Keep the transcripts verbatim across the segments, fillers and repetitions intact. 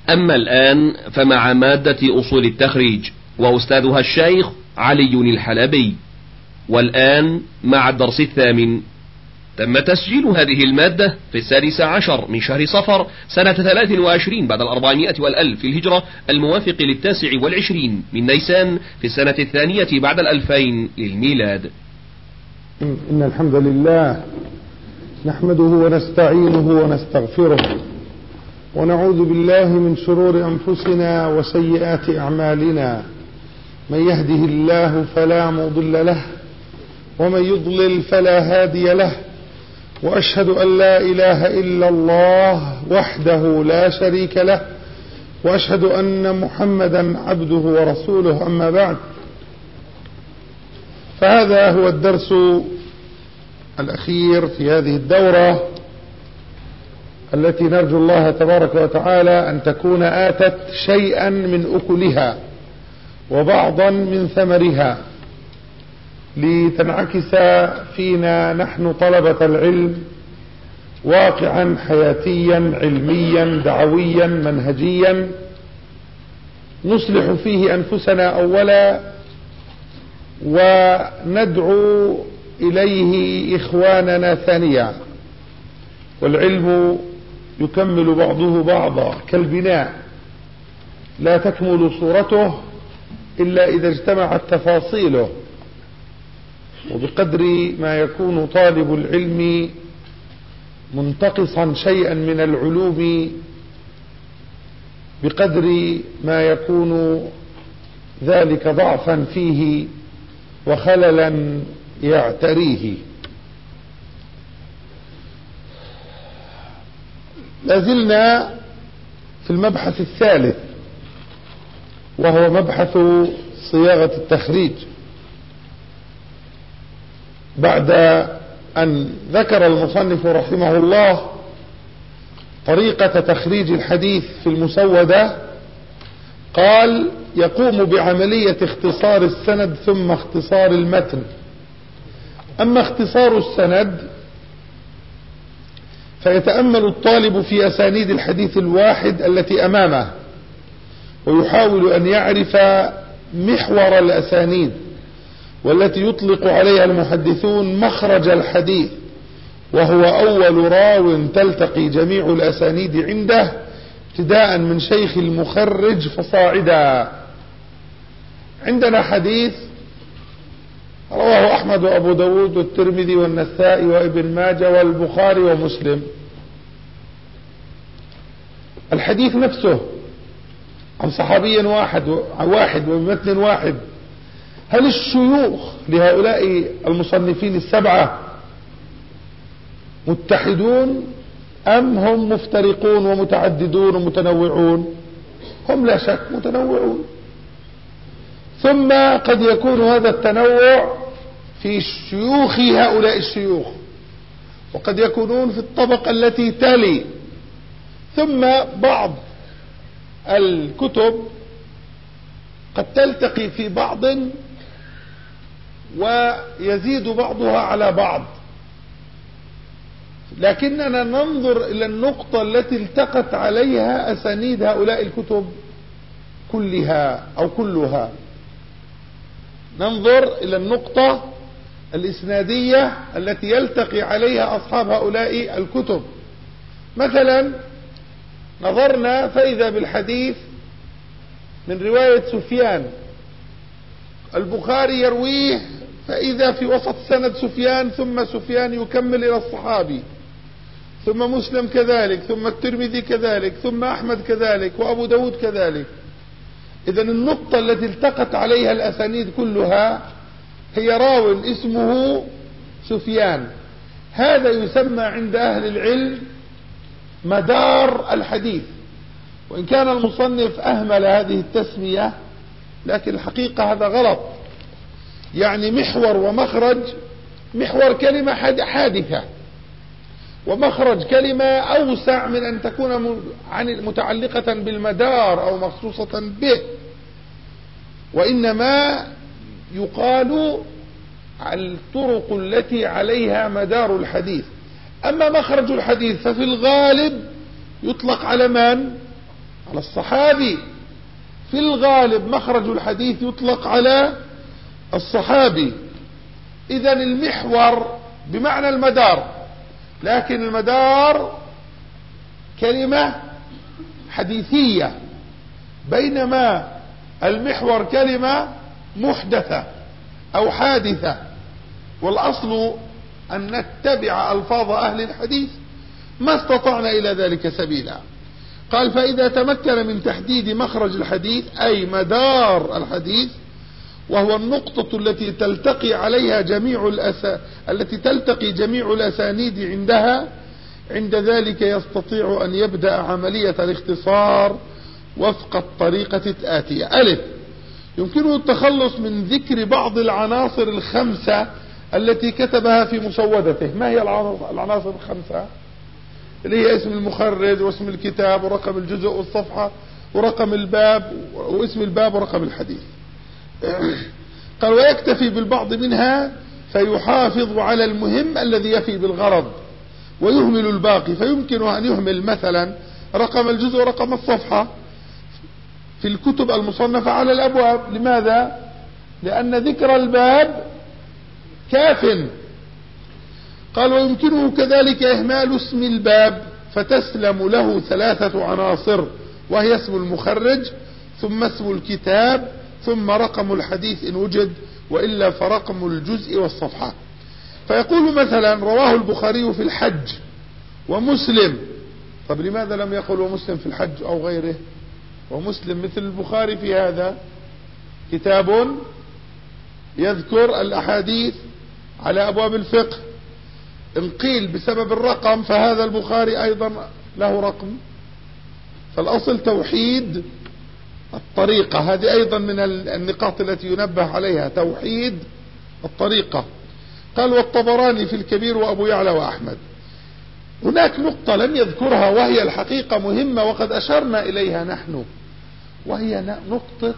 أما الآن فمع مادة أصول التخريج وأستاذها الشيخ علي الحلبي. والآن مع الدرس الثامن. تم تسجيل هذه المادة في السادس عشر من شهر صفر سنة ثلاث وعشرين بعد الأربعمائة والألف في الهجرة، الموافق للتاسع والعشرين من نيسان في السنة الثانية بعد الألفين للميلاد. إن الحمد لله نحمده ونستعينه ونستغفره ونعوذ بالله من شرور أنفسنا وسيئات أعمالنا. من يهده الله فلا مضل له ومن يضلل فلا هادي له، وأشهد أن لا إله إلا الله وحده لا شريك له، وأشهد أن محمدا عبده ورسوله. أما بعد، فهذا هو الدرس الأخير في هذه الدورة التي نرجو الله تبارك وتعالى أن تكون آتت شيئا من أكلها وبعضا من ثمرها، لتنعكس فينا نحن طلبة العلم واقعا حياتيا علميا دعويا منهجيا نصلح فيه أنفسنا أولا، وندعو إليه إخواننا ثانيا. والعلم يكمل بعضه بعضا كالبناء، لا تكمل صورته إلا إذا اجتمعت تفاصيله. وبقدر ما يكون طالب العلم منتقصا شيئا من العلوم، بقدر ما يكون ذلك ضعفا فيه وخللا يعتريه. لازلنا في المبحث الثالث، وهو مبحث صياغة التخريج. بعد أن ذكر المصنف رحمه الله طريقة تخريج الحديث في المسودة، قال: يقوم بعملية اختصار السند ثم اختصار المتن. أما اختصار السند فيتأمل الطالب في أسانيد الحديث الواحد التي أمامه، ويحاول أن يعرف محور الأسانيد، والتي يطلق عليها المحدثون مخرج الحديث، وهو أول راو تلتقي جميع الأسانيد عنده ابتداء من شيخ المخرج فصاعدا. عندنا حديث رواه أحمد وأبو داود والترمذي والنسائي وابن ماجه والبخاري ومسلم. الحديث نفسه عن صحابي واحد واحد ومتن واحد. هل الشيوخ لهؤلاء المصنفين السبعة متحدون أم هم مفترقون ومتعددون ومتنوعون؟ هم لا شك متنوعون. ثم قد يكون هذا التنوع في شيوخ هؤلاء الشيوخ، وقد يكونون في الطبقة التي تلي. ثم بعض الكتب قد تلتقي في بعض ويزيد بعضها على بعض، لكننا ننظر إلى النقطة التي التقت عليها أسانيد هؤلاء الكتب كلها أو كلها. ننظر إلى النقطة الإسنادية التي يلتقي عليها أصحاب هؤلاء الكتب. مثلا نظرنا فإذا بالحديث من رواية سفيان، البخاري يرويه، فإذا في وسط سند سفيان، ثم سفيان يكمل إلى الصحابي، ثم مسلم كذلك، ثم الترمذي كذلك، ثم أحمد كذلك، وأبو داود كذلك. إذن النقطة التي التقت عليها الأسانيد كلها هي راو اسمه سفيان. هذا يسمى عند أهل العلم مدار الحديث، وإن كان المصنف أهمل هذه التسمية، لكن الحقيقة هذا غلط. يعني محور ومخرج، محور كلمة حادثة، ومخرج كلمة أوسع من أن تكون متعلقة بالمدار أو مخصوصة به، وإنما يقال الطرق التي عليها مدار الحديث. أما مخرج الحديث ففي الغالب يطلق على من؟ على الصحابي. في الغالب مخرج الحديث يطلق على الصحابي. إذن المحور بمعنى المدار، لكن المدار كلمة حديثية، بينما المحور كلمة محدثة أو حادثة. والأصل أن نتبع ألفاظ أهل الحديث ما استطعنا إلى ذلك سبيلا. قال: فإذا تمكن من تحديد مخرج الحديث أي مدار الحديث، وهو النقطة التي تلتقي عليها جميع الأسا... التي تلتقي جميع الأسانيد عندها، عند ذلك يستطيع أن يبدأ عملية الاختصار وفق الطريقة الآتية. ألف: يمكنه التخلص من ذكر بعض العناصر الخمسة التي كتبها في مسودته. ما هي العناصر الخمسة؟ اللي هي اسم المخرج واسم الكتاب ورقم الجزء والصفحة ورقم الباب واسم الباب ورقم الحديث. قال: ويكتفي بالبعض منها فيحافظ على المهم الذي يفي بالغرض ويهمل الباقي. فيمكنه أن يهمل مثلا رقم الجزء ورقم الصفحة في الكتب المصنفة على الأبواب. لماذا؟ لأن ذكر الباب كاف. قال: ويمكنه كذلك إهمال اسم الباب فتسلم له ثلاثة عناصر، وهي اسم المخرج ثم اسم الكتاب ثم رقم الحديث إن وجد، وإلا فرقم الجزء والصفحة. فيقول مثلا: رواه البخاري في الحج ومسلم. طب لماذا لم يقل ومسلم في الحج أو غيره؟ ومسلم مثل البخاري في هذا كتاب يذكر الأحاديث على أبواب الفقه. إن قيل بسبب الرقم فهذا البخاري أيضا له رقم. فالأصل توحيد الطريقة، هذه أيضا من النقاط التي ينبه عليها، توحيد الطريقة. قال: والطبراني في الكبير وأبو يعلى وأحمد. هناك نقطة لم يذكرها وهي الحقيقة مهمة وقد أشرنا إليها نحن، وهي نقطة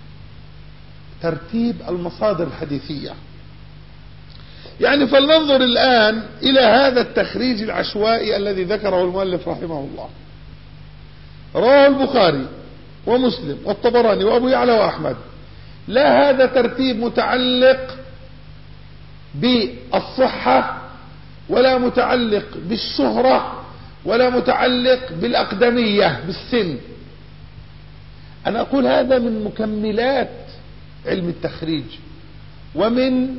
ترتيب المصادر الحديثية. يعني فلننظر الآن إلى هذا التخريج العشوائي الذي ذكره المؤلف رحمه الله. رواه البخاري ومسلم والطبراني وأبو يعلى وأحمد. لا هذا ترتيب متعلق بالصحة ولا متعلق بالشهرة ولا متعلق بالأقدمية بالسن. أنا أقول هذا من مكملات علم التخريج ومن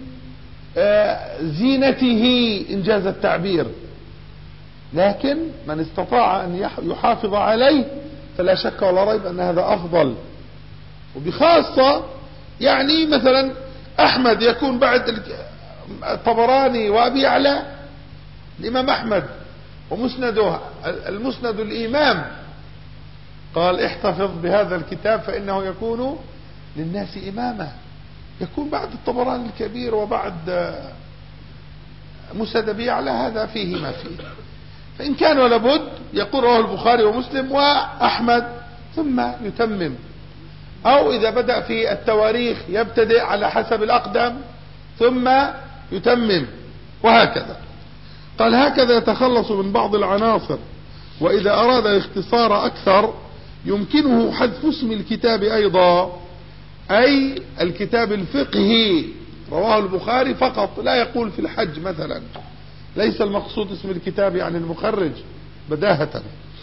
زينته إنجاز التعبير، لكن من استطاع أن يحافظ عليه فلا شك ولا ريب أن هذا أفضل. وبخاصة يعني مثلا أحمد يكون بعد الطبراني وأبي يعلى الإمام أحمد، ومسنده المسند الإمام. قال: احتفظ بهذا الكتاب فإنه يكون للناس إماما. يكون بعد الطبراني الكبير وبعد مسند أبي يعلى، هذا فيه ما فيه. فإن كان ولا بد يقول رواه البخاري ومسلم وأحمد ثم يتمم، أو إذا بدأ في التواريخ يبتدئ على حسب الأقدم ثم يتمم، وهكذا. قال: هكذا يتخلص من بعض العناصر. وإذا أراد الاختصار أكثر يمكنه حذف اسم الكتاب أيضا، أي الكتاب الفقهي رواه البخاري فقط، لا يقول في الحج مثلا، ليس المقصود اسم الكتاب يعني المخرج بداهة.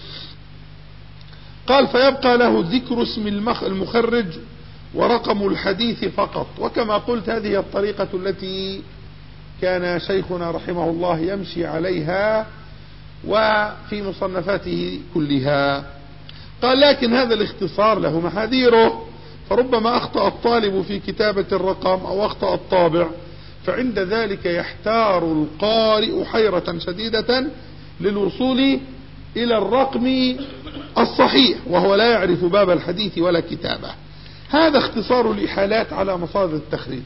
قال: فيبقى له ذكر اسم المخرج ورقم الحديث فقط. وكما قلت هذه هي الطريقة التي كان شيخنا رحمه الله يمشي عليها وفي مصنفاته كلها. قال: لكن هذا الاختصار له محاذيره، فربما أخطأ الطالب في كتابة الرقم أو أخطأ الطابع، فعند ذلك يحتار القارئ حيرة شديدة للوصول إلى الرقم الصحيح وهو لا يعرف باب الحديث ولا كتابه. هذا اختصار الإحالات على مصادر التخريج.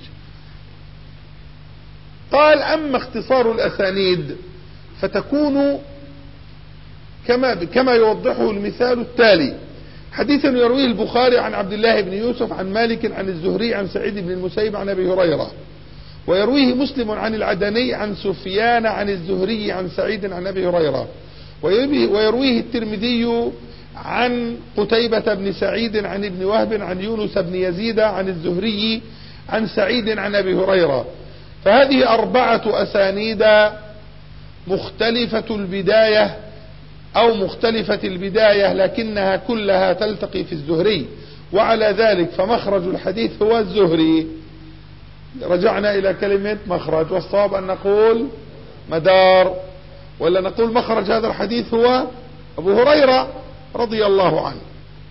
قال: أما اختصار الأسانيد فتكون كما كما يوضحه المثال التالي: حديث يرويه البخاري عن عبد الله بن يوسف عن مالك عن الزهري عن سعيد بن المسيب عن أبي هريرة، ويرويه مسلم عن العدني عن سفيان عن الزهري عن سعيد عن أبي هريرة، ويرويه الترمذي عن قتيبة بن سعيد عن ابن وهب عن يونس بن يزيد عن الزهري عن سعيد عن أبي هريرة. فهذه أربعة أسانيد مختلفة البداية أو مختلفة البداية، لكنها كلها تلتقي في الزهري، وعلى ذلك فمخرج الحديث هو الزهري. رجعنا إلى كلمة مخرج، والصواب أن نقول مدار، ولا نقول مخرج هذا الحديث هو أبو هريرة رضي الله عنه.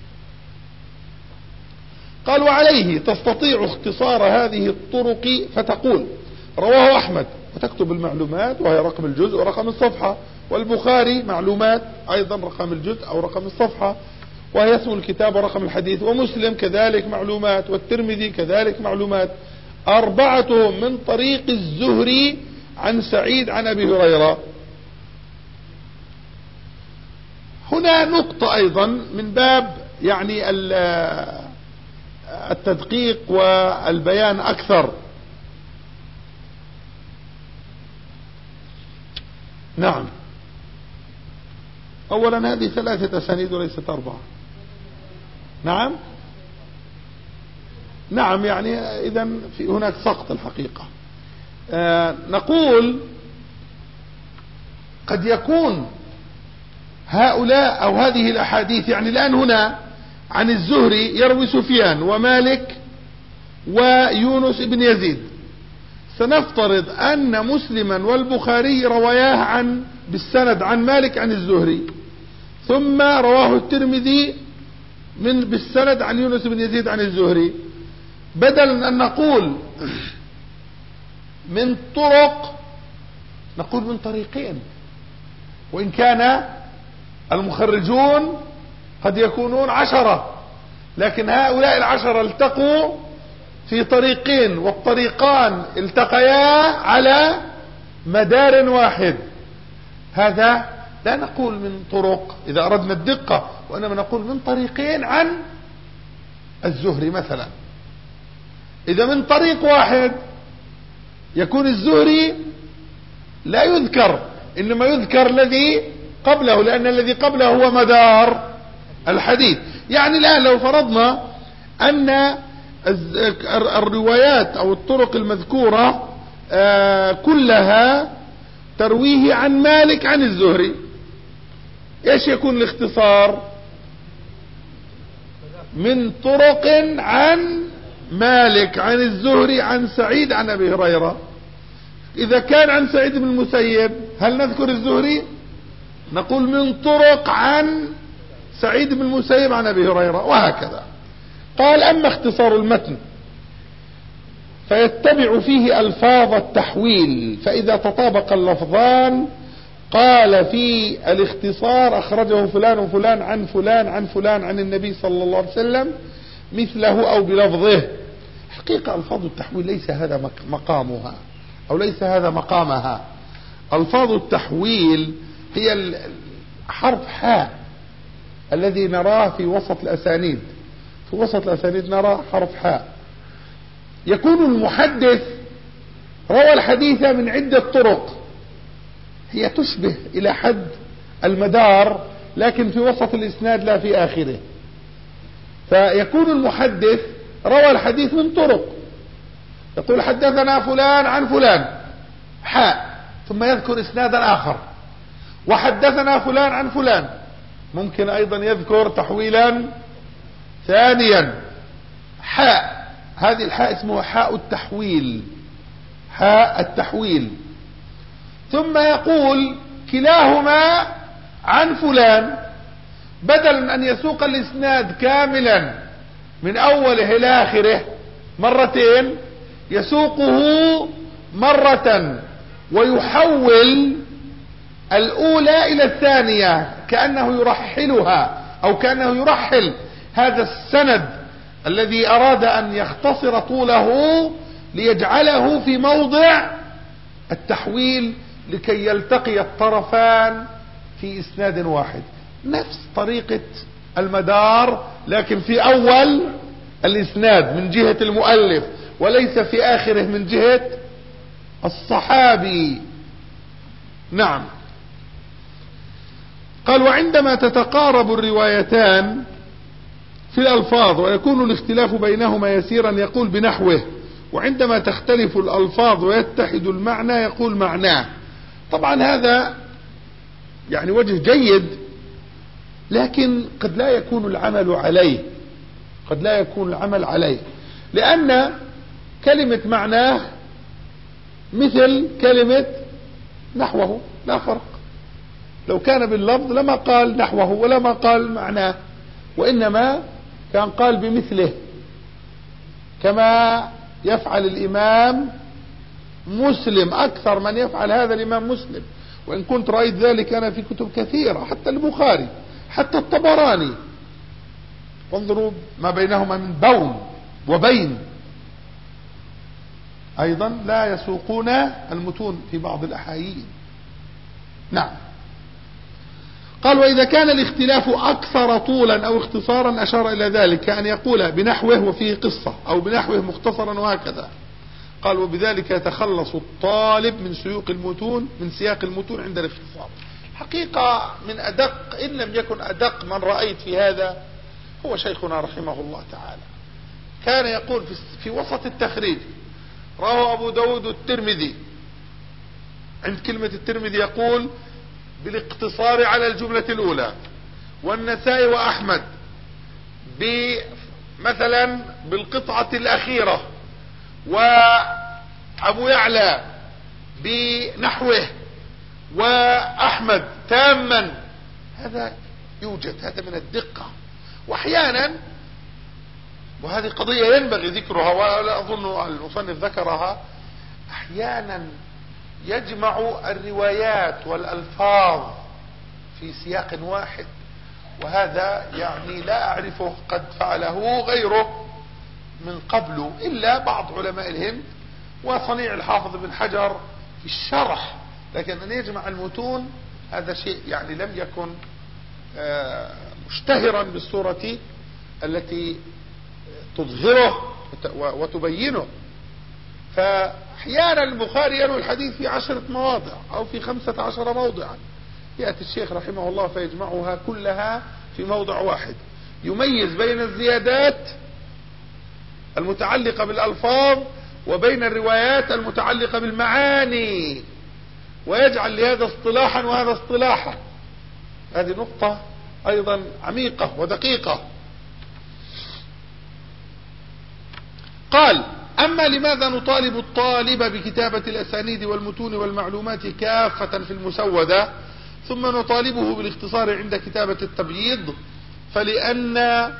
قال: وعليه تستطيع اختصار هذه الطرق فتقول رواه أحمد، وتكتب المعلومات وهي رقم الجزء ورقم الصفحة، والبخاري معلومات أيضا رقم الجزء أو رقم الصفحة وهي اسم الكتاب ورقم الحديث، ومسلم كذلك معلومات، والترمذي كذلك معلومات، أربعتهم من طريق الزهري عن سعيد عن أبي هريرة. هنا نقطة أيضا من باب يعني التدقيق والبيان أكثر. نعم، أولا هذه ثلاثة أسانيد وليست أربعة. نعم نعم يعني إذن في هناك سقط الحقيقة. آه نقول قد يكون هؤلاء أو هذه الأحاديث، يعني الآن هنا عن الزهري يروي سفيان ومالك ويونس بن يزيد، سنفترض أن مسلما والبخاري رواياه عن بالسند عن مالك عن الزهري، ثم رواه الترمذي من بالسند عن يونس بن يزيد عن الزهري. بدل أن نقول من طرق نقول من طريقين، وإن كان المخرجون قد يكونون عشرة، لكن هؤلاء العشرة التقوا في طريقين، والطريقان التقيا على مدار واحد. هذا لا نقول من طرق إذا أردنا الدقة، وإنما نقول من طريقين عن الزهري مثلا. إذا من طريق واحد يكون الزهري لا يذكر، إنما يذكر الذي قبله، لأن الذي قبله هو مدار الحديث. يعني الآن لو فرضنا أن الروايات أو الطرق المذكورة كلها ترويه عن مالك عن الزهري، ايش يكون الاختصار؟ من طرق عن مالك عن الزهري عن سعيد عن أبي هريرة. إذا كان عن سعيد بن المسيب هل نذكر الزهري؟ نقول من طرق عن سعيد بن المسيب عن أبي هريرة، وهكذا. قال: أما اختصار المتن فيتبع فيه ألفاظ التحويل، فإذا تطابق اللفظان قال في الاختصار أخرجه فلان وفلان عن فلان عن فلان عن النبي صلى الله عليه وسلم مثله أو بلفظه. حقيقة ألفاظ التحويل ليس هذا مقامها أو ليس هذا مقامها. ألفاظ التحويل هي حرف حاء الذي نراه في وسط الأسانيد. في وسط الأسانيد نرى حرف حاء. يكون المحدث روى الحديث من عدة طرق، هي تشبه إلى حد المدار، لكن في وسط الإسناد لا في آخره. فيكون المحدث روى الحديث من طرق، يقول حدثنا فلان عن فلان حاء، ثم يذكر إسنادا آخر، وحدثنا فلان عن فلان. ممكن أيضا يذكر تحويلا ثانيا حاء، هذه الحاء اسمها حاء التحويل، حاء التحويل. ثم يقول كلاهما عن فلان، بدل من أن يسوق الإسناد كاملا من أوله إلى آخره مرتين يسوقه مرة ويحول الأولى إلى الثانية، كأنه يرحلها أو كأنه يرحل هذا السند الذي أراد أن يختصر طوله ليجعله في موضع التحويل لكي يلتقي الطرفان في إسناد واحد. نفس طريقة المدار، لكن في أول الإسناد من جهة المؤلف، وليس في آخره من جهة الصحابي. نعم. قال وعندما تتقارب الروايتان في الألفاظ ويكون الاختلاف بينهما يسيرا يقول بنحوه، وعندما تختلف الألفاظ ويتحد المعنى يقول معناه. طبعا هذا يعني وجه جيد، لكن قد لا يكون العمل عليه، قد لا يكون العمل عليه، لأن كلمة معناه مثل كلمة نحوه، لا فرق. لو كان باللفظ لما قال نحوه ولما قال معناه، وإنما كان قال بمثله، كما يفعل الإمام مسلم، أكثر من يفعل هذا الإمام مسلم، وإن كنت رأيت ذلك أنا في كتب كثيرة، حتى البخاري، حتى الطبراني، وانظروا ما بينهما من بون وبين. أيضا لا يسوقون المتون في بعض الأحايين. نعم. قال وإذا كان الاختلاف أكثر طولا أو اختصارا أشار إلى ذلك، كأن يقول بنحوه وفيه قصة، أو بنحوه مختصرا، وهكذا. قال وبذلك يتخلص الطالب من سيوق المتون من سياق المتون عند الاختصار. حقيقة من أدق، إن لم يكن أدق من رأيت في هذا هو شيخنا رحمه الله تعالى. كان يقول في وسط التخريج: رواه أبو داود الترمذي، عند كلمة الترمذي يقول بالاقتصار على الجملة الأولى، والنسائي وأحمد مثلا بالقطعة الأخيرة، وأبو يعلى بنحوه، وأحمد تاما. هذا يوجد، هذا من الدقة. وأحيانا، وهذه قضية ينبغي ذكرها ولا أظن المصنف ذكرها، أحيانا يجمع الروايات والألفاظ في سياق واحد، وهذا يعني لا أعرفه قد فعله غيره من قبل إلا بعض علماء الهند وصنيع الحافظ بن حجر في الشرح، لكن أن يجمع المتون هذا شيء يعني لم يكن مشتهرا بالصورة التي تظهره وتبينه. فأحيانا البخاري يروي الحديث في عشرة مواضع أو في خمسة عشر موضعا، يأتي الشيخ رحمه الله فيجمعها كلها في موضع واحد، يميز بين الزيادات المتعلقة بالألفاظ وبين الروايات المتعلقة بالمعاني، ويجعل لهذا اصطلاحا وهذا اصطلاحا. هذه نقطة أيضا عميقة ودقيقة. قال: أما لماذا نطالب الطالب بكتابة الأسانيد والمتون والمعلومات كافة في المسودة، ثم نطالبه بالاختصار عند كتابة التبييض؟ فلأن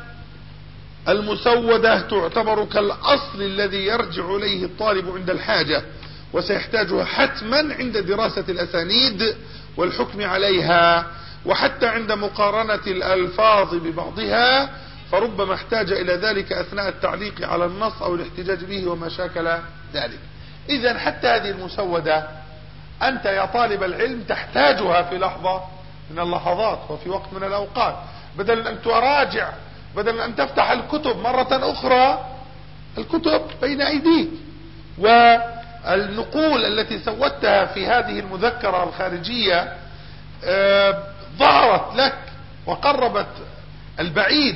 المسودة تعتبر كالأصل الذي يرجع إليه الطالب عند الحاجة، وسيحتاجها حتما عند دراسة الأسانيد والحكم عليها، وحتى عند مقارنة الألفاظ ببعضها، فربما احتاج إلى ذلك أثناء التعليق على النص أو الاحتجاج به وما شاكل ذلك. إذن حتى هذه المسودة أنت يا طالب العلم تحتاجها في لحظة من اللحظات وفي وقت من الأوقات، بدل أن تراجع، بدل أن تفتح الكتب مرة أخرى. الكتب بين أيديك، والنقول التي سوتها في هذه المذكرة الخارجية آه ظهرت لك وقربت البعيد،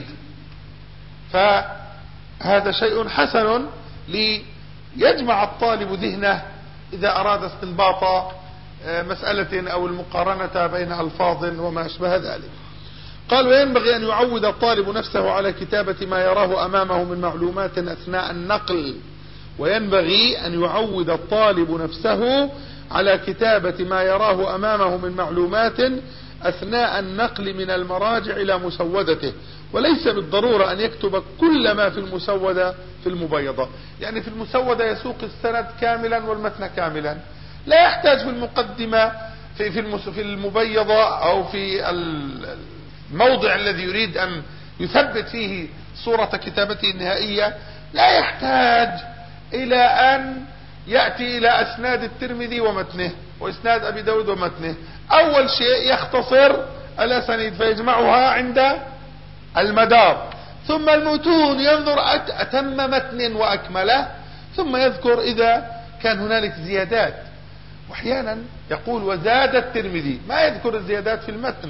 فهذا شيء حسن ليجمع الطالب ذهنه إذا أراد استنباط مسألة أو المقارنة بين ألفاظ وما أشبه ذلك. قال: وينبغي أن يعود الطالب نفسه على كتابة ما يراه أمامه من معلومات أثناء النقل. وينبغي أن يعود الطالب نفسه على كتابة ما يراه أمامه من معلومات أثناء النقل من المراجع إلى مسودته، وليس بالضرورة أن يكتب كل ما في المسودة في المبيضة. يعني في المسودة يسوق السند كاملا والمتن كاملا، لا يحتاج في المقدمة في في المبيضة أو في الموضع الذي يريد أن يثبت فيه صورة كتابته النهائية، لا يحتاج إلى أن يأتي إلى أسناد الترمذي ومتنه وإسناد أبي داود ومتنه. أول شيء يختصر الأسانيد فيجمعها عند المدار، ثم المتون ينظر أتم متن وأكمله، ثم يذكر إذا كان هنالك زيادات. وأحيانا يقول: وزاد الترمذي، ما يذكر الزيادات في المتن،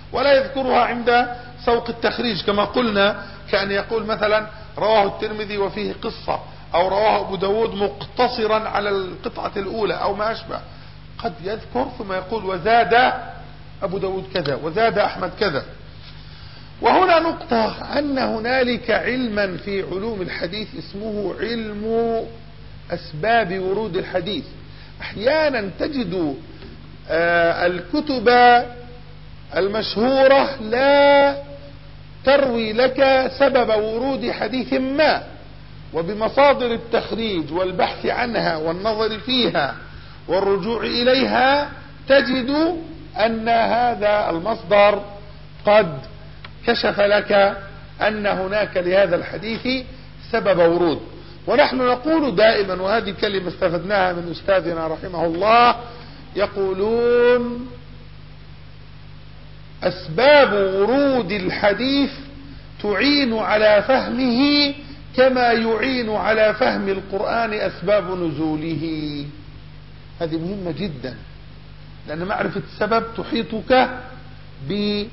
ولا يذكرها عند سوق التخريج كما قلنا، كأن يقول مثلا رواه الترمذي وفيه قصة، أو رواه أبو داود مقتصرا على القطعة الأولى أو ما أشبه. قد يذكر ثم يقول وزاد أبو داود كذا وزاد أحمد كذا. وهنا نقطة، أن هنالك علما في علوم الحديث اسمه علم أسباب ورود الحديث. أحيانا تجد الكتب المشهورة لا تروي لك سبب ورود حديث ما، وبمصادر التخريج والبحث عنها والنظر فيها والرجوع إليها تجد أن هذا المصدر قد كشف لك أن هناك لهذا الحديث سبب ورود. ونحن نقول دائما، وهذه كلمة استفدناها من أستاذنا رحمه الله، يقولون أسباب ورود الحديث تعين على فهمه كما يعين على فهم القرآن أسباب نزوله. هذه مهمة جدا، لأن معرفة السبب تحيطك بآلية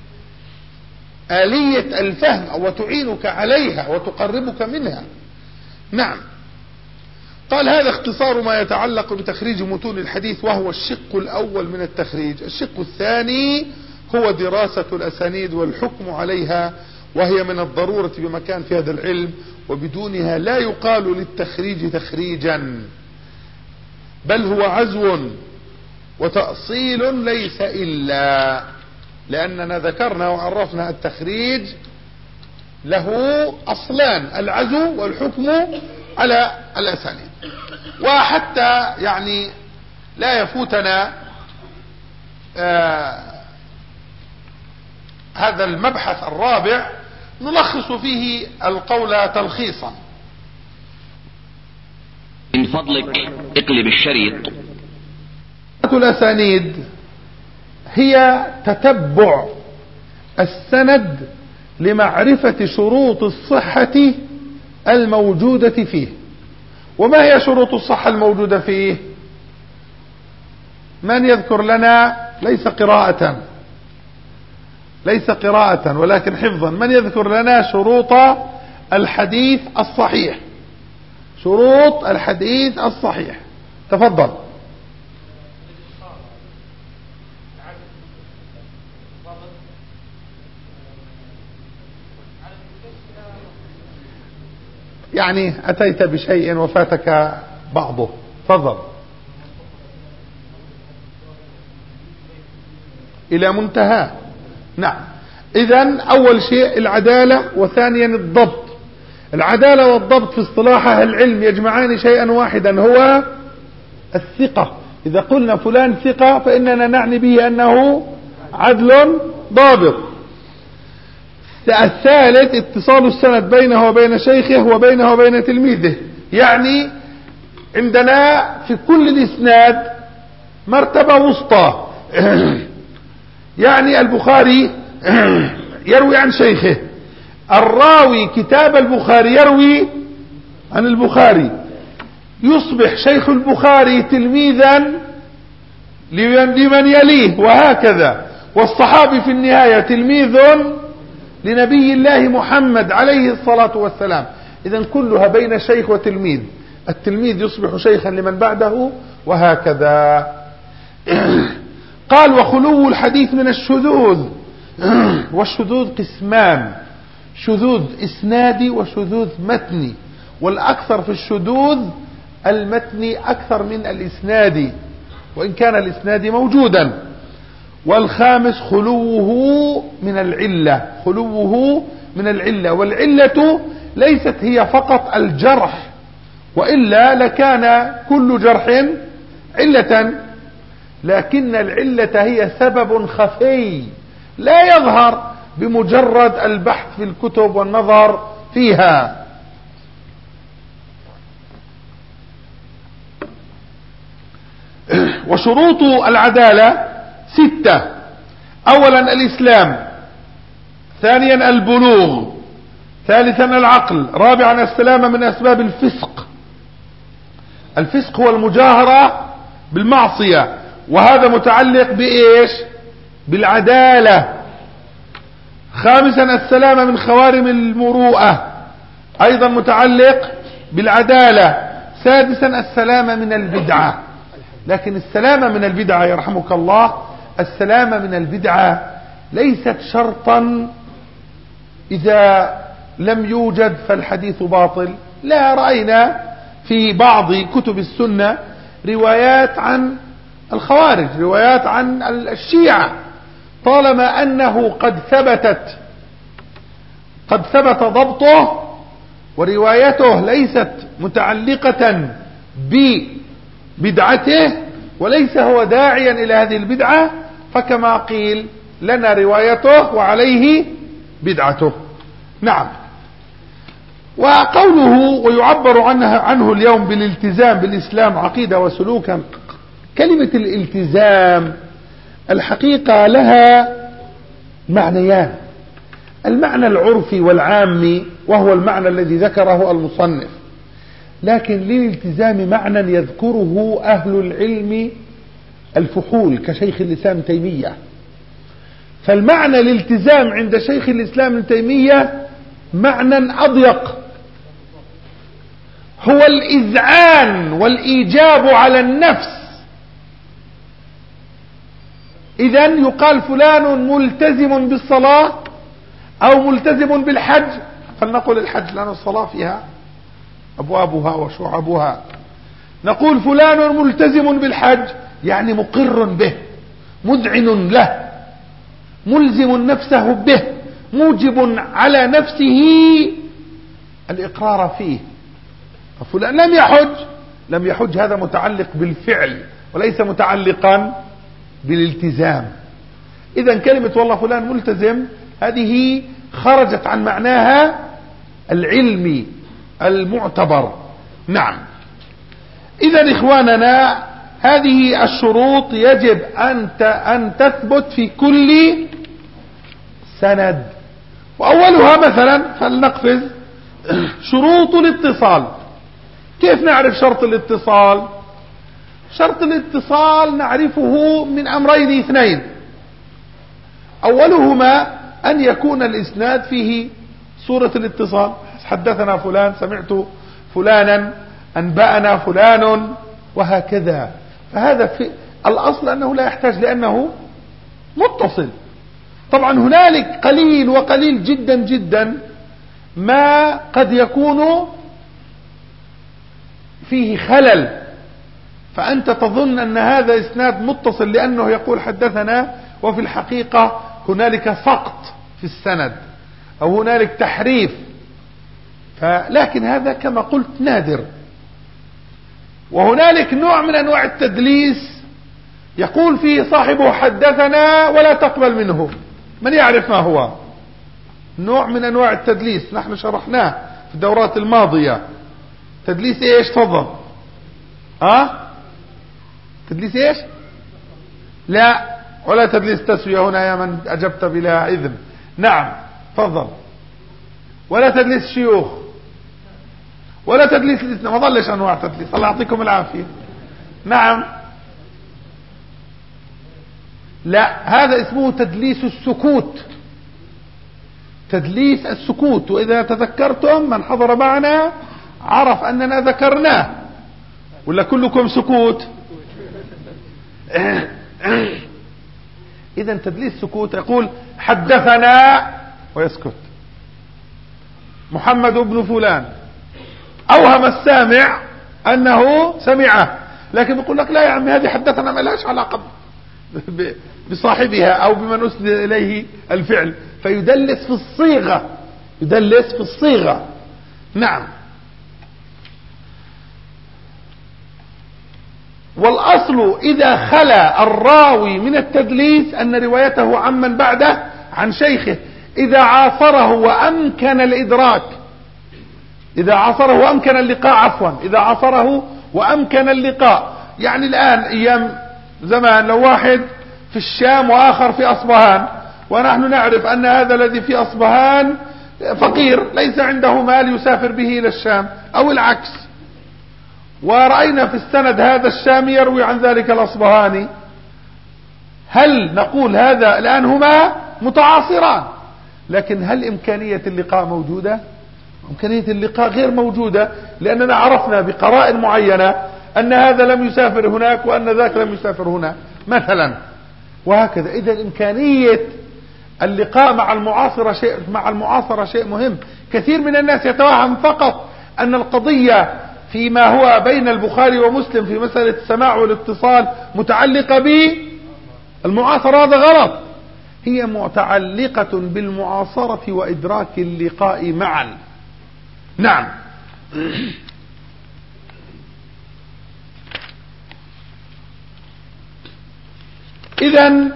الفهم أو تعينك عليها وتقربك منها. نعم. قال هذا اختصار ما يتعلق بتخريج متون الحديث، وهو الشق الأول من التخريج. الشق الثاني هو دراسة الأسانيد والحكم عليها، وهي من الضرورة بمكان في هذا العلم، وبدونها لا يقال للتخريج تخريجا، بل هو عزو وتأصيل ليس إلا، لأننا ذكرنا وعرفنا التخريج له أصلان: العزو والحكم على الأسانيد. وحتى يعني لا يفوتنا آه هذا المبحث الرابع، نلخص فيه القول تلخيصا. من فضلك اقلب الشريط. الأسانيد هي تتبع السند لمعرفة شروط الصحة الموجودة فيه. وما هي شروط الصحة الموجودة فيه؟ من يذكر لنا؟ ليس قراءة ليس قراءة ولكن حفظا. من يذكر لنا شروط الحديث الصحيح؟ شروط الحديث الصحيح، تفضل. يعني أتيت بشيء وفاتك بعضه، تفضل. إلى منتهى. نعم. إذن أول شيء العدالة، وثانيا الضبط. العدالة والضبط في اصطلاح أهل العلم يجمعان شيئا واحدا، هو الثقة. إذا قلنا فلان ثقة فإننا نعني به أنه عدل ضابط. الثالث اتصال السند بينه وبين شيخه وبينه وبين تلميذه، يعني عندنا في كل الإسناد مرتبة وسطى. يعني البخاري يروي عن شيخه، الراوي كتاب البخاري يروي عن البخاري، يصبح شيخ البخاري تلميذا لمن يليه، وهكذا. والصحابي في النهاية تلميذ لنبي الله محمد عليه الصلاة والسلام. إذن كلها بين شيخ وتلميذ، التلميذ يصبح شيخا لمن بعده، وهكذا. قال وخلو الحديث من الشذوذ. والشذوذ قسمان: شذوذ إسنادي وشذوذ متني، والأكثر في الشذوذ المتني أكثر من الإسنادي، وإن كان الإسنادي موجودا. والخامس خلوه من العلة، خلوه من العلة. والعلة ليست هي فقط الجرح، وإلا لكان كل جرح علة، لكن العلة هي سبب خفي لا يظهر بمجرد البحث في الكتب والنظر فيها. وشروط العدالة ستة: أولا الإسلام، ثانيا البلوغ، ثالثا العقل، رابعا السلامة من أسباب الفسق. الفسق هو المجاهرة بالمعصية، وهذا متعلق بإيش؟ بالعدالة. خامسا السلامة من خوارم المروءة، أيضا متعلق بالعدالة. سادسا السلامة من البدعة. لكن السلامة من البدعة يرحمك الله، السلامة من البدعة ليست شرطا إذا لم يوجد فالحديث باطل. لا، رأينا في بعض كتب السنة روايات عن الخوارج، روايات عن الشيعة، طالما أنه قد ثبتت قد ثبت ضبطه وروايته ليست متعلقة ببدعته وليس هو داعيا إلى هذه البدعة، فكما قيل لنا روايته وعليه بدعته. نعم. وقوله ويعبر عنه, عنه اليوم بالالتزام بالإسلام عقيدة وسلوكا، كلمة الالتزام الحقيقة لها معنيان: المعنى العرفي والعامي وهو المعنى الذي ذكره المصنف، لكن للالتزام معنى يذكره أهل العلم الفحول كشيخ الإسلام تيمية. فالمعنى الالتزام عند شيخ الإسلام تيمية معنى أضيق، هو الإذعان والإيجاب على النفس. إذن يقال فلان ملتزم بالصلاة أو ملتزم بالحج، فلنقل الحج لأن الصلاة فيها أبوابها وشعبها. نقول فلان ملتزم بالحج يعني مقر به، مذعن له، ملزم نفسه به، موجب على نفسه الإقرار فيه. فلان لم يحج لم يحج هذا متعلق بالفعل وليس متعلقا بالالتزام. إذن كلمة والله فلان ملتزم هذه خرجت عن معناها العلمي المعتبر. نعم. إذن إخواننا هذه الشروط يجب أن أن تثبت في كل سند، وأولها مثلا فلنقفز شروط الاتصال. كيف نعرف شرط الاتصال؟ شرط الاتصال نعرفه من أمرين اثنين: أولهما أن يكون الإسناد فيه صورة الاتصال، حدثنا فلان، سمعت فلانا، أنبأنا فلان، وهكذا. فهذا في الأصل أنه لا يحتاج لأنه متصل. طبعا هنالك قليل وقليل جدا جدا ما قد يكون فيه خلل، فأنت تظن أن هذا إسناد متصل لأنه يقول حدثنا، وفي الحقيقة هنالك سقط في السند أو هنالك تحريف. فلكن هذا كما قلت نادر. وهنالك نوع من أنواع التدليس يقول فيه صاحبه حدثنا ولا تقبل منه. من يعرف ما هو؟ نوع من أنواع التدليس نحن شرحناه في الدورات الماضية. تدليس ايش؟ تفضل. اه تدليس ايش؟ لا، ولا تدليس تسوية هنا يا من أجبت بلا إذن. نعم تفضل. ولا تدليس شيوخ، ولا تدليس الإسلام، ما ظلش أنواع تدليس، الله يعطيكم العافية. نعم. لا، هذا اسمه تدليس السكوت، تدليس السكوت. وإذا تذكرتم من حضر معنا عرف أننا ذكرناه، ولا كلكم سكوت؟ إذا تدليس سكوت يقول حدثنا ويسكت محمد بن فلان، أوهم السامع أنه سمعه، لكن يقول لك لا يا عمي هذه حدثنا ما لهاش علاقة بصاحبها أو بمن أسند إليه الفعل، فيدلس في الصيغة، يدلس في الصيغة. نعم. والأصل إذا خلا الراوي من التدليس أن روايته عمن بعده عن شيخه إذا عاصره وأمكن الإدراك، إذا عاصره وأمكن اللقاء، عفوا إذا عاصره وأمكن اللقاء. يعني الآن أيام زمان لو واحد في الشام وآخر في أصبهان، ونحن نعرف أن هذا الذي في أصبهان فقير ليس عنده مال يسافر به إلى الشام أو العكس، ورأينا في السند هذا الشامي يروي عن ذلك الأصبهاني، هل نقول هذا الآن هما متعاصران؟ لكن هل إمكانية اللقاء موجودة؟ إمكانية اللقاء غير موجودة، لأننا عرفنا بقرائن معينة أن هذا لم يسافر هناك وأن ذاك لم يسافر هنا مثلا، وهكذا. إذا إمكانية اللقاء مع المعاصرة شيء مع المعاصرة شيء مهم. كثير من الناس يتوهم فقط أن القضية فيما هو بين البخاري ومسلم في مسألة السماع والاتصال متعلقة بالمعاصرة. هذا غلط، هي متعلقة بالمعاصرة وإدراك اللقاء معا. نعم. إذن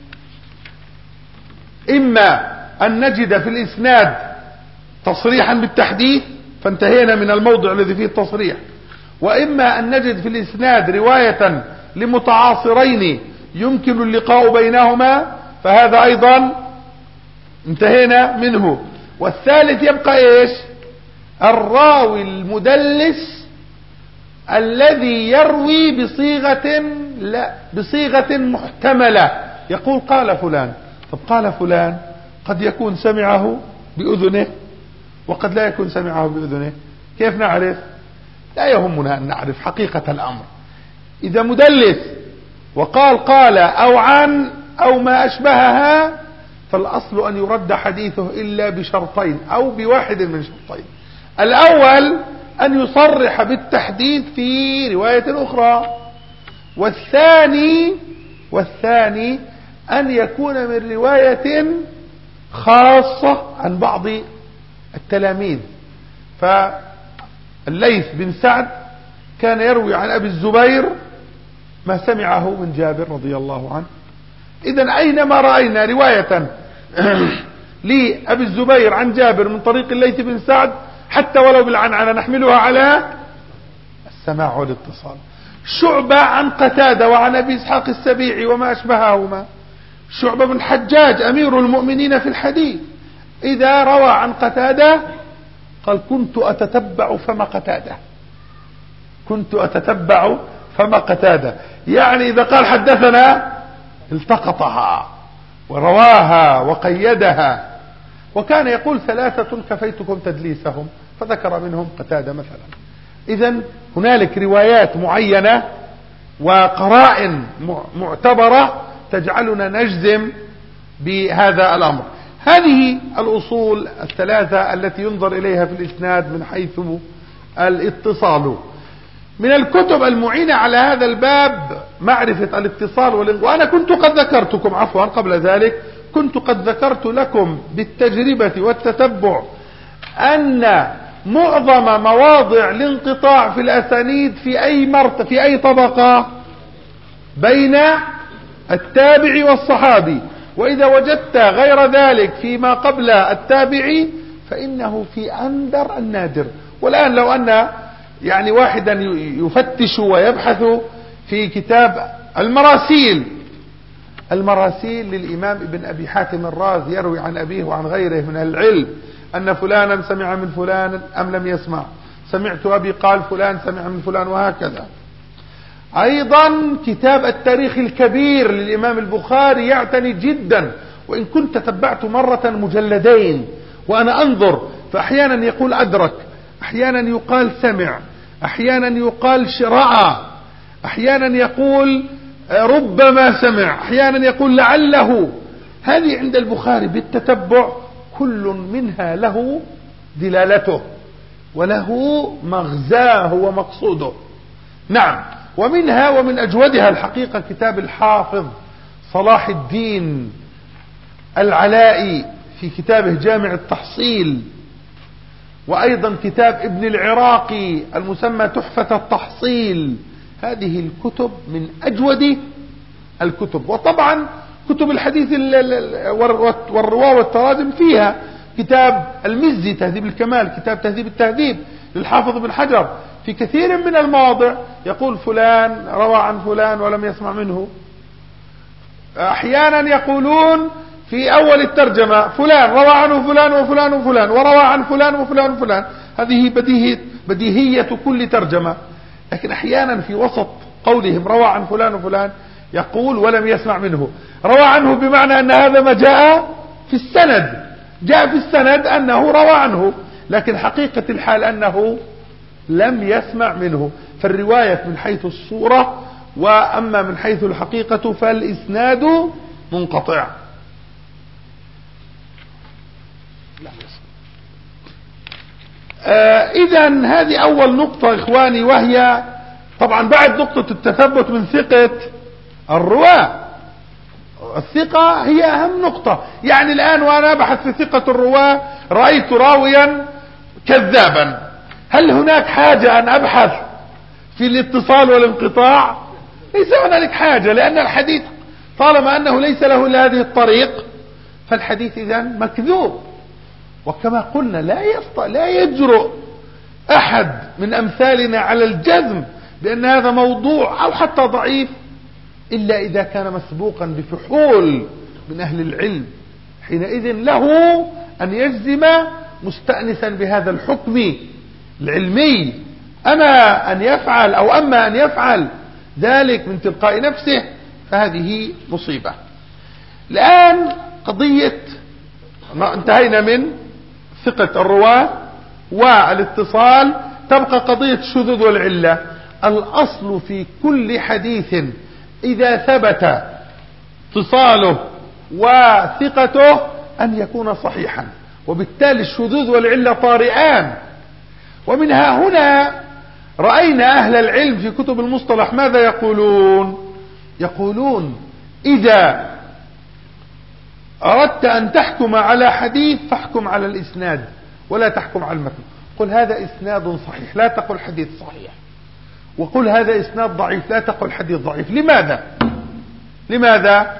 إما أن نجد في الإسناد تصريحا بالتحديث فانتهينا من الموضع الذي فيه التصريح، وإما أن نجد في الإسناد رواية لمتعاصرين يمكن اللقاء بينهما، فهذا أيضا انتهينا منه. والثالث يبقى إيش؟ الراوي المدلس الذي يروي بصيغة لا بصيغة محتملة، يقول قال فلان. طب قال فلان قد يكون سمعه بأذنه وقد لا يكون سمعه بأذنه، كيف نعرف؟ لا يهمنا أن نعرف حقيقة الأمر. إذا مدلس وقال قال أو عن أو ما أشبهها، فالأصل أن يرد حديثه إلا بشرطين أو بواحد من شرطين. الأول أن يصرح بالتحديث في رواية أخرى، والثاني والثاني أن يكون من رواية خاصة عن بعض التلاميذ. فالليث بن سعد كان يروي عن أبي الزبير ما سمعه من جابر رضي الله عنه. إذن أينما رأينا رواية لأبي الزبير عن جابر من طريق الليث بن سعد حتى ولو بالعنعنة نحملها على السماع والاتصال. شعبة عن قتادة وعن أبي إسحاق السبيعي وما أشبههما. شعبة بن حجاج أمير المؤمنين في الحديث إذا روى عن قتادة قال كنت أتتبع فما قتادة، كنت أتتبع فما قتادة، يعني إذا قال حدثنا التقطها ورواها وقيدها. وكان يقول ثلاثة كفيتكم تدليسهم، فذكر منهم قتادة مثلا. إذن هنالك روايات معينة وقرائن معتبرة تجعلنا نجزم بهذا الأمر. هذه الأصول الثلاثة التي ينظر إليها في الإسناد من حيث الاتصال. من الكتب المعينة على هذا الباب معرفة الاتصال والانقطاع. وأنا كنت قد ذكرتكم عفوا قبل ذلك كنت قد ذكرت لكم بالتجربة والتتبع أن معظم مواضع الانقطاع في الأسانيد في أي مرتبة في أي طبقة بين التابع والصحابي، وإذا وجدت غير ذلك فيما قبل التابعي فإنه في أندر النادر. والآن لو أن يعني واحدا يفتش ويبحث في كتاب المراسيل المراسيل للإمام ابن أبي حاتم الرازي يروي عن أبيه وعن غيره من العلم أن فلانا سمع من فلان أم لم يسمع، سمعت أبي قال فلان سمع من فلان، وهكذا. أيضا كتاب التاريخ الكبير للإمام البخاري يعتني جدا، وإن كنت تتبعت مرة مجلدين وأنا أنظر، فأحيانا يقول أدرك، أحيانا يقال سمع، أحيانا يقال رأى، أحيانا يقول ربما سمع، أحيانا يقول لعله. هذه عند البخاري بالتتبع كل منها له دلالته وله مغزاه ومقصوده. نعم. ومنها ومن أجودها الحقيقة كتاب الحافظ صلاح الدين العلائي في كتابه جامع التحصيل، وأيضا كتاب ابن العراقي المسمى تحفة التحصيل. هذه الكتب من أجود الكتب. وطبعا كتب الحديث والرواة والتراجم فيها كتاب المزي تهذيب الكمال، كتاب تهذيب التهذيب للحافظ بن حجر في كثير من المواضع يقول فلان روى عن فلان ولم يسمع منه. أحيانا يقولون في أول الترجمة فلان روى عنه فلان وفلان وفلان وروى عن فلان وفلان وفلان. هذه بديهية, بديهية كل ترجمة. لكن أحيانا في وسط قولهم روى عن فلان وفلان يقول ولم يسمع منه. روى عنه بمعنى أن هذا ما جاء في السند، جاء في السند أنه روى عنه، لكن حقيقة الحال أنه لم يسمع منه. فالرواية من حيث الصورة، وأما من حيث الحقيقة فالإسناد منقطع. آه إذن هذه أول نقطة إخواني، وهي طبعا بعد نقطة التثبت من ثقة الرواة. الثقة هي أهم نقطة. يعني الآن وأنا أبحث في ثقة الرواة رأيت راويا كذابا، هل هناك حاجة أن أبحث في الاتصال والانقطاع؟ ليس هنالك حاجة، لأن الحديث طالما أنه ليس له إلا هذه الطريق فالحديث إذن مكذوب. وكما قلنا لا يستطيع لا يجرؤ أحد من أمثالنا على الجزم بأن هذا موضوع أو حتى ضعيف إلا إذا كان مسبوقا بفحول من أهل العلم، حينئذ له أن يجزم مستأنسا بهذا الحكم العلمي. أما أن يفعل أو أما أن يفعل ذلك من تلقاء نفسه فهذه مصيبة. الآن قضية انتهينا من ثقة الرواة والاتصال، تبقى قضية الشذوذ والعلة. الأصل في كل حديث إذا ثبت اتصاله وثقته أن يكون صحيحا، وبالتالي الشذوذ والعلة طارئان. ومنها هنا رأينا أهل العلم في كتب المصطلح ماذا يقولون؟ يقولون إذا أردت أن تحكم على حديث فاحكم على الإسناد ولا تحكم على المتن. قل هذا إسناد صحيح لا تقل حديث صحيح، وقل هذا إسناد ضعيف لا تقل حديث ضعيف. لماذا؟ لماذا؟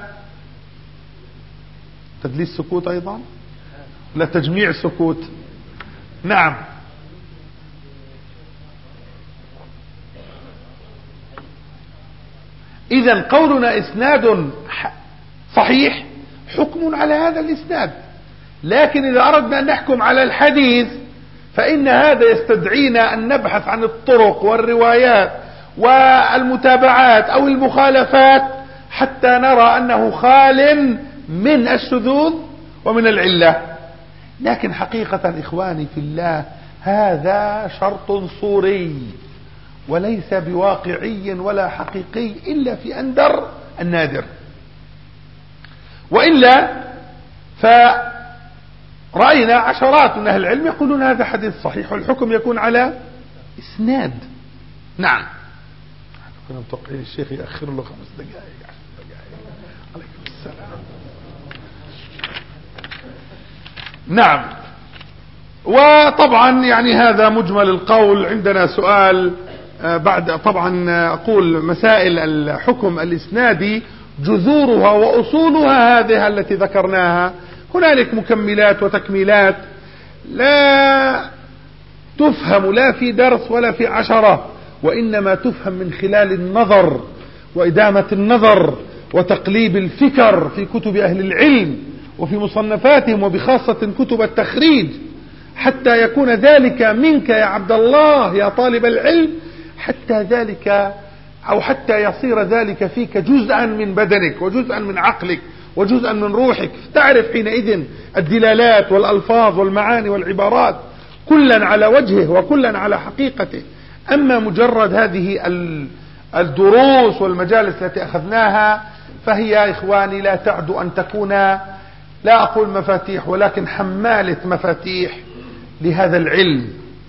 تدليس سكوت أيضا، لا تجميع سكوت. نعم. إذن قولنا إسناد صحيح حكم على هذا الإسناد، لكن إذا أردنا أن نحكم على الحديث فإن هذا يستدعينا أن نبحث عن الطرق والروايات والمتابعات أو المخالفات حتى نرى أنه خال من الشذوذ ومن العلة. لكن حقيقة إخواني في الله هذا شرط صوري وليس بواقعي ولا حقيقي إلا في أندر النادر، وإلا فرأينا عشرات من أهل العلم يقولون هذا حديث صحيح والحكم يكون على إسناد. نعم. كنا متوقعين الشيخ يأخر له خمس دقائق عشر دقائق. عليكم السلام. نعم. وطبعا يعني هذا مجمل القول. عندنا سؤال بعد طبعا أقول مسائل الحكم الإسنادي جذورها وأصولها هذه التي ذكرناها. هنالك مكملات وتكميلات لا تفهم لا في درس ولا في عشرة، وإنما تفهم من خلال النظر وإدامة النظر وتقليب الفكر في كتب أهل العلم وفي مصنفاتهم، وبخاصة كتب التخريج، حتى يكون ذلك منك يا عبد الله يا طالب العلم، حتى ذلك أو حتى يصير ذلك فيك جزءا من بدنك وجزءا من عقلك وجزءا من روحك، تعرف حينئذ الدلالات والألفاظ والمعاني والعبارات كلا على وجهه وكلا على حقيقته. أما مجرد هذه الدروس والمجالس التي أخذناها فهي إخواني لا تعد أن تكون لا أقول مفاتيح ولكن حمالة مفاتيح لهذا العلم،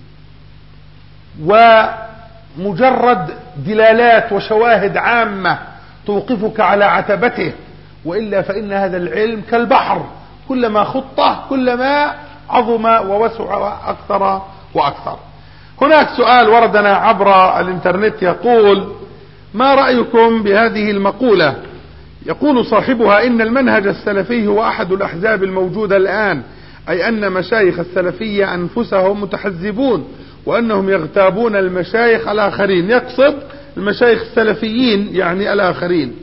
ومجرد دلالات وشواهد عامة توقفك على عتبته، وإلا فإن هذا العلم كالبحر كلما خطه كلما عظم ووسع أكثر وأكثر. هناك سؤال وردنا عبر الانترنت يقول: ما رأيكم بهذه المقولة؟ يقول صاحبها: إن المنهج السلفي هو أحد الأحزاب الموجودة الآن، أي أن مشايخ السلفية أنفسهم متحزبون وأنهم يغتابون المشايخ الآخرين. يقصد المشايخ السلفيين يعني الآخرين.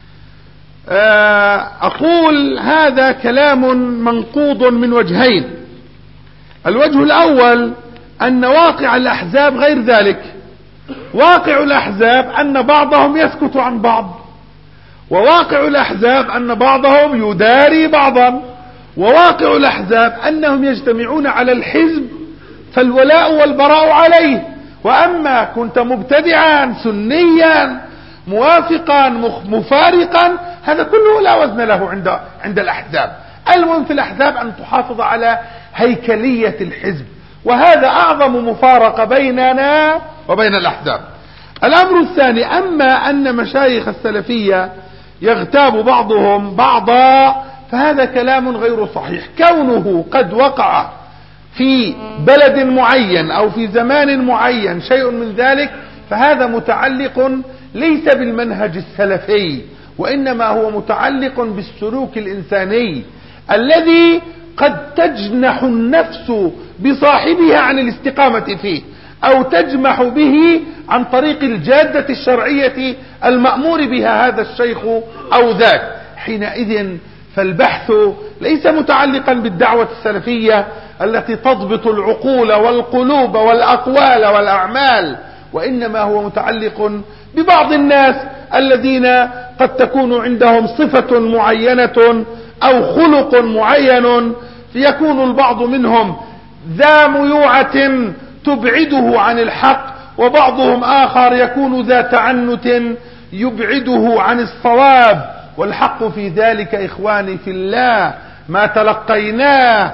أقول هذا كلام منقوض من وجهين. الوجه الأول أن واقع الأحزاب غير ذلك. واقع الأحزاب أن بعضهم يسكت عن بعض، وواقع الأحزاب أن بعضهم يداري بعضا، وواقع الأحزاب أنهم يجتمعون على الحزب فالولاء والبراء عليه. وأما كنت مبتدعا سنيا موافقا مفارقا هذا كله لا وزن له عند عند الأحزاب. المهم في الأحزاب أن تحافظ على هيكلية الحزب، وهذا أعظم مفارقة بيننا وبين الأحزاب. الأمر الثاني، أما أن مشايخ السلفية يغتاب بعضهم بعضا فهذا كلام غير صحيح. كونه قد وقع في بلد معين أو في زمان معين شيء من ذلك فهذا متعلق ليس بالمنهج السلفي، وإنما هو متعلق بالسلوك الإنساني الذي قد تجنح النفس بصاحبها عن الاستقامة فيه، أو تجمح به عن طريق الجادة الشرعية المأمور بها هذا الشيخ أو ذاك. حينئذ فالبحث ليس متعلقا بالدعوة السلفية التي تضبط العقول والقلوب والأقوال والأعمال، وإنما هو متعلق ببعض الناس الذين قد تكون عندهم صفة معينة أو خلق معين، فيكون البعض منهم ذا ميوعة تبعده عن الحق، وبعضهم آخر يكون ذا تعنت يبعده عن الصواب. والحق في ذلك إخواني في الله ما تلقيناه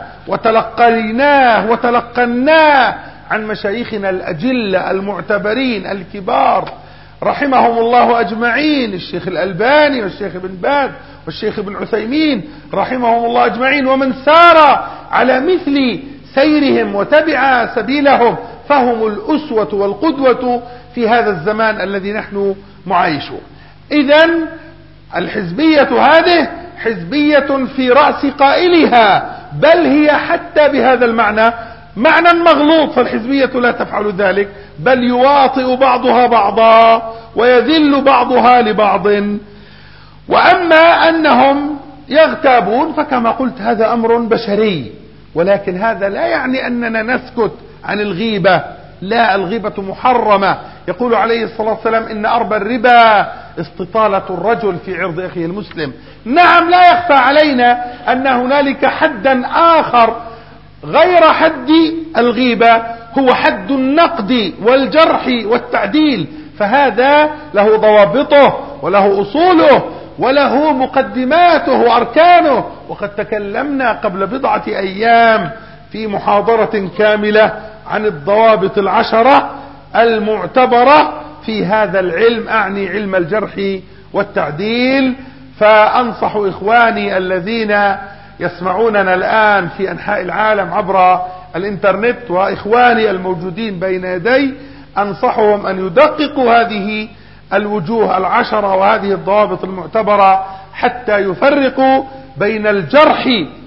وتلقيناه وتلقناه عن مشايخنا الأجلة المعتبرين الكبار رحمهم الله أجمعين، الشيخ الألباني والشيخ ابن باز والشيخ ابن عثيمين رحمهم الله أجمعين، ومن سار على مثل سيرهم وتبع سبيلهم فهم الأسوة والقدوة في هذا الزمان الذي نحن معايشه. إذن الحزبية هذه حزبية في رأس قائلها، بل هي حتى بهذا المعنى معنى مغلوط، فالحزبية لا تفعل ذلك، بل يواطئ بعضها بعضا ويذل بعضها لبعض. وأما أنهم يغتابون فكما قلت هذا أمر بشري، ولكن هذا لا يعني أننا نسكت عن الغيبة، لا، الغيبة محرمة. يقول عليه الصلاة والسلام إن أربى الربا استطالة الرجل في عرض أخيه المسلم. نعم، لا يخفى علينا أن هنالك حدا آخر غير حد الغيبة، هو حد النقد والجرح والتعديل، فهذا له ضوابطه وله أصوله وله مقدماته وأركانه. وقد تكلمنا قبل بضعة أيام في محاضرة كاملة عن الضوابط العشرة المعتبرة في هذا العلم، أعني علم الجرح والتعديل. فأنصح إخواني الذين يسمعوننا الآن في أنحاء العالم عبر الإنترنت وإخواني الموجودين بين يدي، أنصحهم أن يدققوا هذه الوجوه العشرة وهذه الضوابط المعتبرة حتى يفرقوا بين الجرح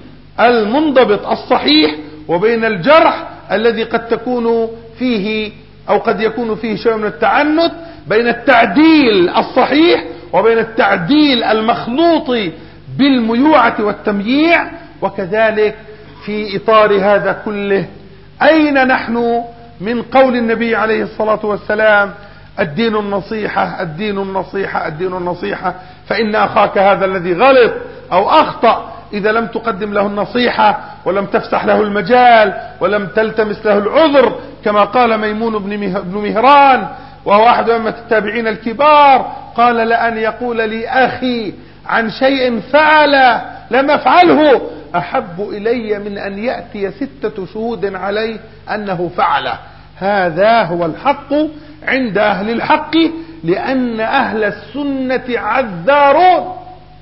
المنضبط الصحيح وبين الجرح الذي قد تكون فيه أو قد يكون فيه شيء من التعنت، بين التعديل الصحيح وبين التعديل المخلوط بالميوعة والتمييع. وكذلك في إطار هذا كله أين نحن من قول النبي عليه الصلاة والسلام الدين النصيحة الدين النصيحة الدين النصيحة، فإن أخاك هذا الذي غلط أو أخطأ إذا لم تقدم له النصيحة ولم تفسح له المجال ولم تلتمس له العذر، كما قال ميمون بن مهران وهو أحد أئمة التابعين الكبار، قال لأن يقول لي أخي عن شيء فعل لم أفعله أحب إلي من أن يأتي ستة شهود عليه أنه فعله. هذا هو الحق عند أهل الحق، لأن أهل السنة عذارون،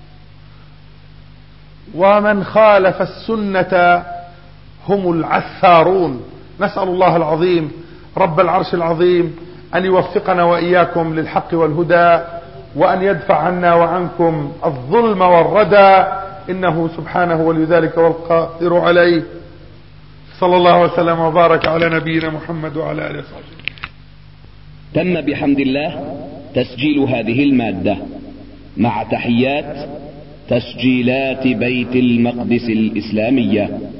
ومن خالف السنة هم العثارون. نسأل الله العظيم رب العرش العظيم أن يوفقنا وإياكم للحق والهدى، وأن يدفع عنا وعنكم الظلم والردى، إنه سبحانه ولي ذلك والقادر عليه. صلى الله وسلم وبارك على نبينا محمد وعلى آله وصحبه. تم بحمد الله تسجيل هذه المادة مع تحيات تسجيلات بيت المقدس الإسلامية.